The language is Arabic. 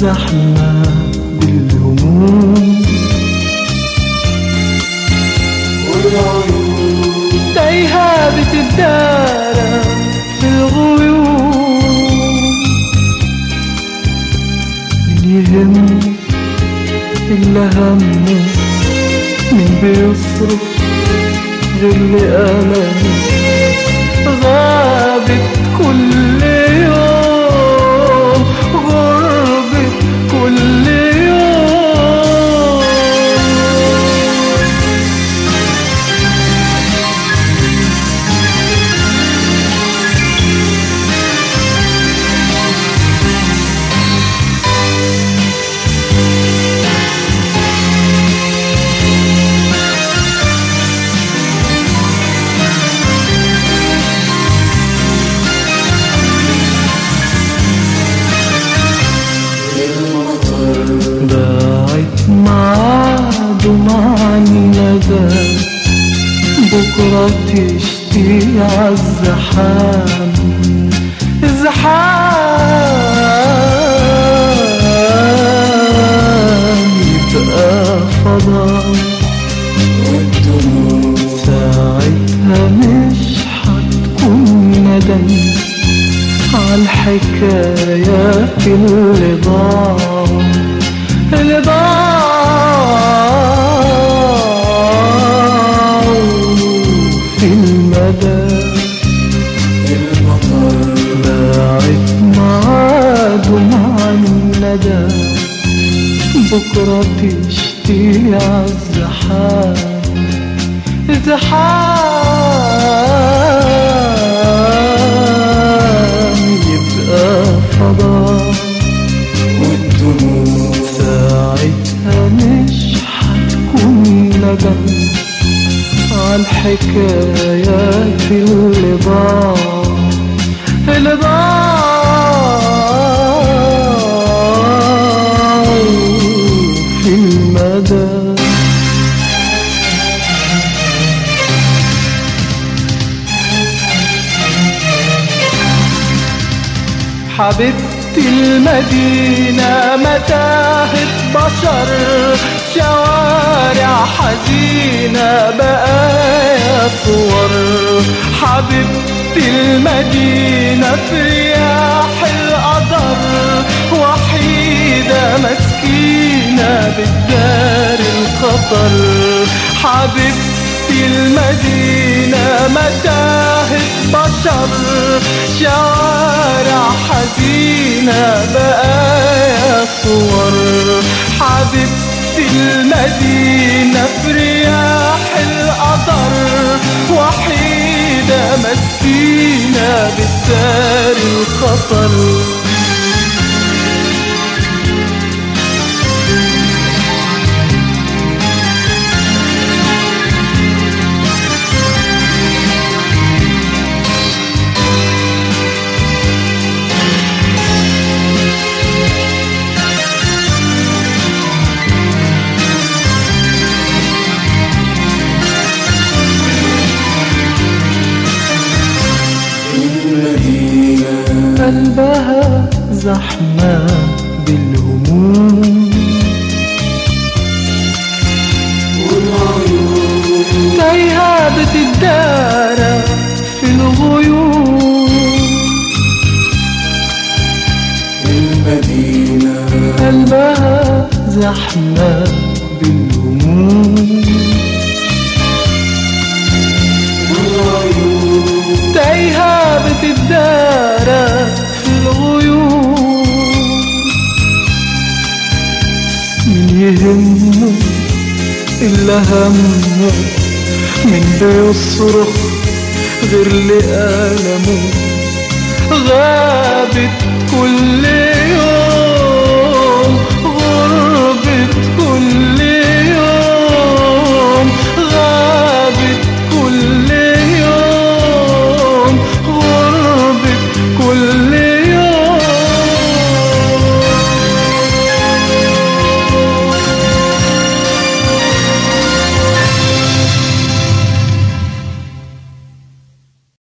زحمة بالهموم والعيون تايهة بتدارى في الغيوم. مين يهمني إلا همه، مين بيصرف غير لألمه. غابت كل يوم، غربت كل يوم. ضاعت معاد ومع الندى، بكرة تشتي عالزحام. الزحام يبقى فضاء، والدموع ساعتها مش هتكون ندم عالحكايات اللي ضاعوا اللي ضاعوا في المدى. المطر باعت معاد ومع الندى، بكرة تشتي عالزحام. الزحام يبقى فضاء، والدموع ساعتها مش هتكون ندم عالحكايات اللي ضاعوا اللي ضاعوا في المدى. حبيبتي المدينة متاهة بشر، شوارع حزينة بقايا صور. حبيبتي المدينة في رياح القدر، وحيدة مسكينة بتدار الخطر. حبيبتي المدينة متاهة بشر، شوارع حزينة بقايا صور. حبيبتي المدينة في رياح القطر، وحيدة مسكينة بتدار الخطر. قلبها زحمة بالهموم والعيون تايهة بتدارى في الغيوم. المدينة قلبها زحمة بالهموم والعيون تايهة بتدارى في الغيوم. مين يهمه إلا همه، مين بيصرخ غير لألمه. غابت كل